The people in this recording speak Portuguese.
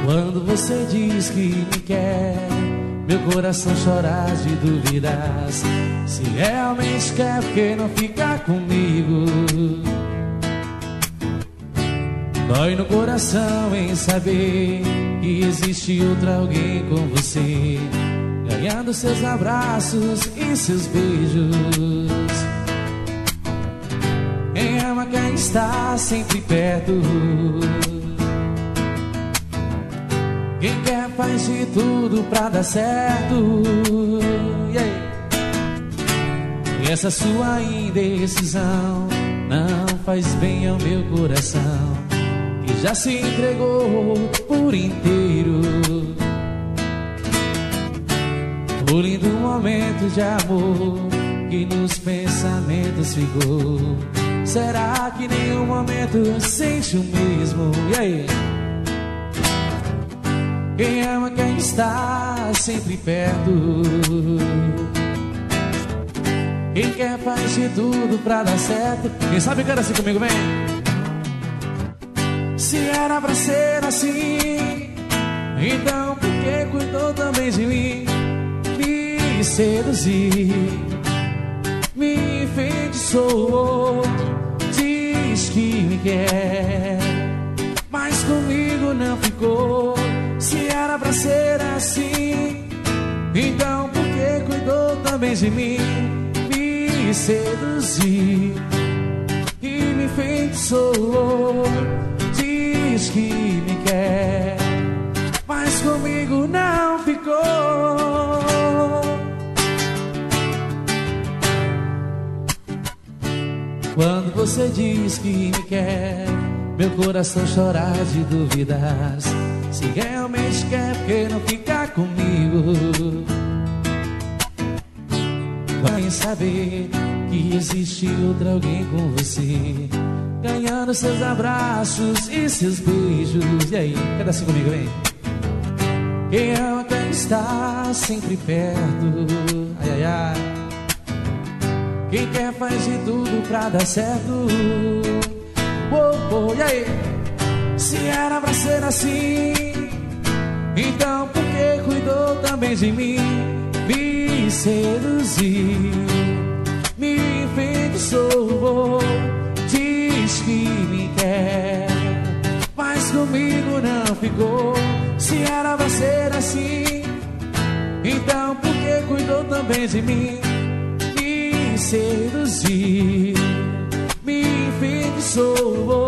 Quando você diz que me quer, meu coração chora de dúvidas. Se realmente quer, por que não ficar comigo? Dói no coração em saber que existe outro alguém com você, ganhando seus abraços e seus beijos. Quem ama quem está sempre perto, quem quer faz de tudo pra dar certo. E essa sua indecisão não faz bem ao meu coração, que já se entregou por inteiro. O lindo momento de amor que nos pensamentos ficou, será que nenhum momento sente o mesmo? E aí? Quem ama quem está sempre perto, quem quer faz de tudo pra dar certo. Quem sabe canta assim comigo, vem. Se era pra ser assim, então por que cuidou também de mim? Me seduziu, me enfeitiçou, diz que me quer, mas comigo não ficou. Se era pra ser assim, então por que cuidou também de mim? Me seduziu e me enfeitiçou, diz que me quer, mas comigo não ficou. Quando você diz que me quer, meu coração chora de dúvidas. Se realmente quer, por que não ficar comigo? Vai saber que existe outro alguém com você, ganhando seus abraços e seus beijos. E aí, canta assim comigo, vem. Quem ama quem está sempre perto, ai, ai, ai. Quem quer faz de tudo pra dar certo. Oh, oh, e aí? Se era pra ser assim, então por que cuidou também de mim? Me seduziu, me enfeitiçou, diz que me quer, mas comigo não ficou. Se era pra ser assim, então por que cuidou também de mim? Me seduziu, me enfeitiçou,